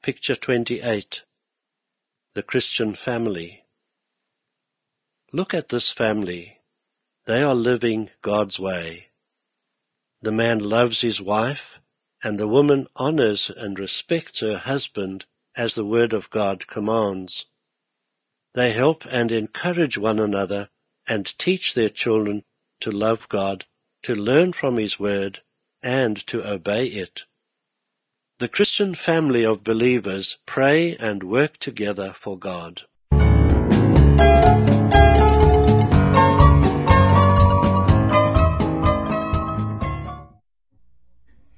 Picture 28. The Christian family. Look at this family. They are living God's way. The man loves his wife, and the woman honors and respects her husband as the Word of God commands. They help and encourage one another and teach their children to love God, to learn from His Word, and to obey it. The Christian family of believers pray and work together for God.